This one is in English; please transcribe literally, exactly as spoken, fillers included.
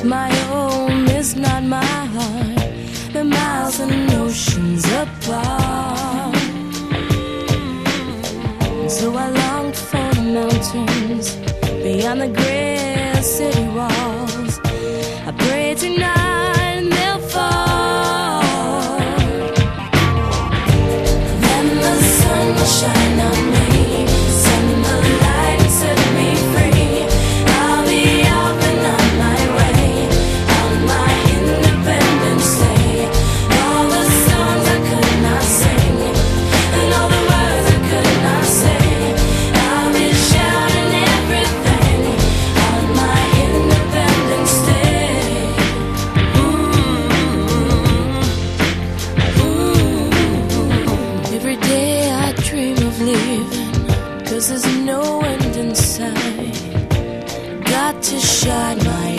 My home is not my heart. The miles and oceans apart. So I longed for the mountains beyond the great city walls. I pray tonight and they'll fall. Then the sun will shine on me, send the light and set me free. I'll be off and on my way, on my Independence Day. All the songs I could not sing, and all the words I could not say, I'll be shouting everything on my Independence Day. Ooh, ooh. Every day I dream of leaving, 'cause there's no end in sight. Got to shine my